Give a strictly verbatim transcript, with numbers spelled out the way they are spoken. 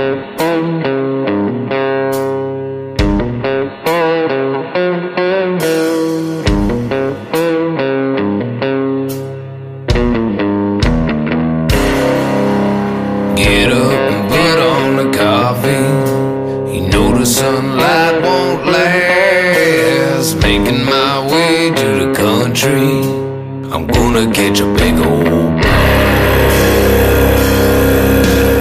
Get up and put on the coffee. You know the sunlight won't last. Making my way to the country. I'm gonna catch a big old